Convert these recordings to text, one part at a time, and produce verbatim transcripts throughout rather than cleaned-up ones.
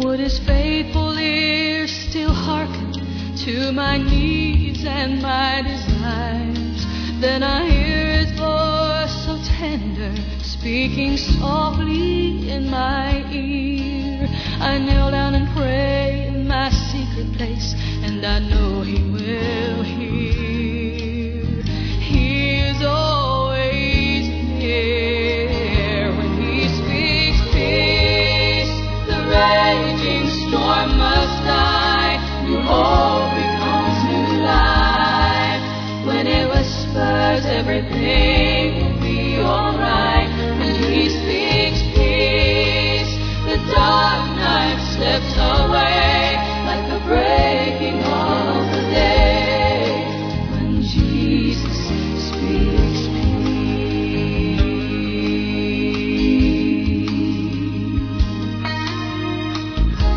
Would his faithful ear still hearken to my needs and my desires? Then I hear his voice so tender, speaking softly in my ear. I kneel down and pray in my secret place, and I know he will hear. He is always near. When he speaks peace, the raging storm must die. New hope becomes new life. When it whispers, everything will be alright. When he speaks peace, the dark night slips away like the breaking of the day. When Jesus speaks peace.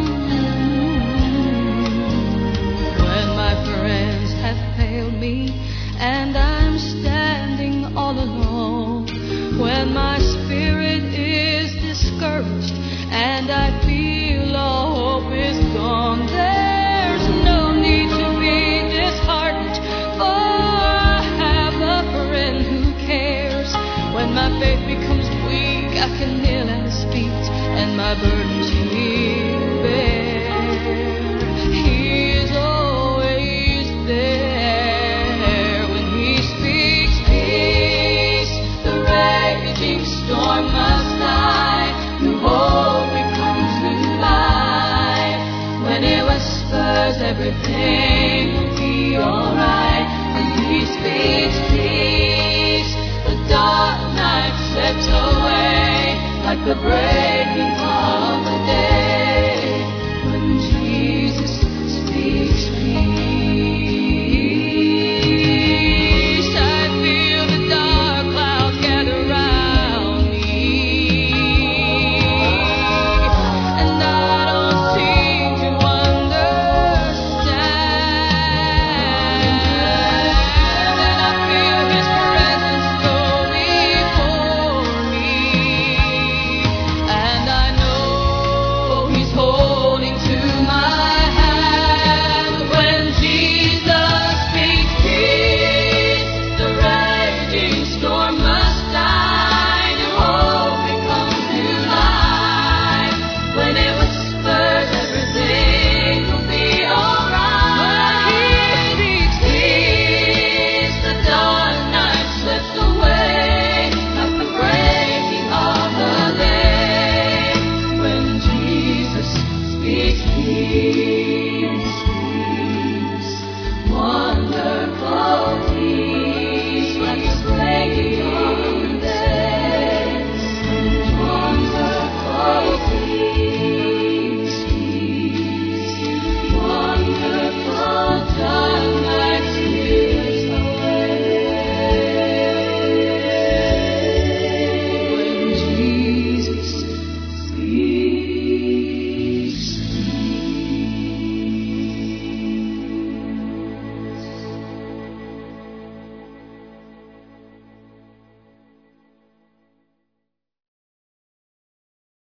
When my friends have failed me and I'm standing all alone, when my spirit is discouraged and I feel all hope is gone, there's no need to be disheartened, for I have a friend who cares. When my faith becomes weak, I can kneel at his feet and my burdens he'll bear. He is always there. When he speaks peace, the raging storm must die. New hope becomes new life. When it whispers, everything will be alright. When he speaks peace, the dark night slips away like the breaking of the day. When Jesus speaks peace, I feel the dark clouds gather round me, and I don't seem to understand. And I feel his presence go before me, and I know he's holding to my hand. When Jesus speaks peace, the raging storm must die. New hope becomes new life. When it whispers, everything will be alright. When he speaks peace, the dark night slips away like the breaking of the day. When Jesus speaks peace.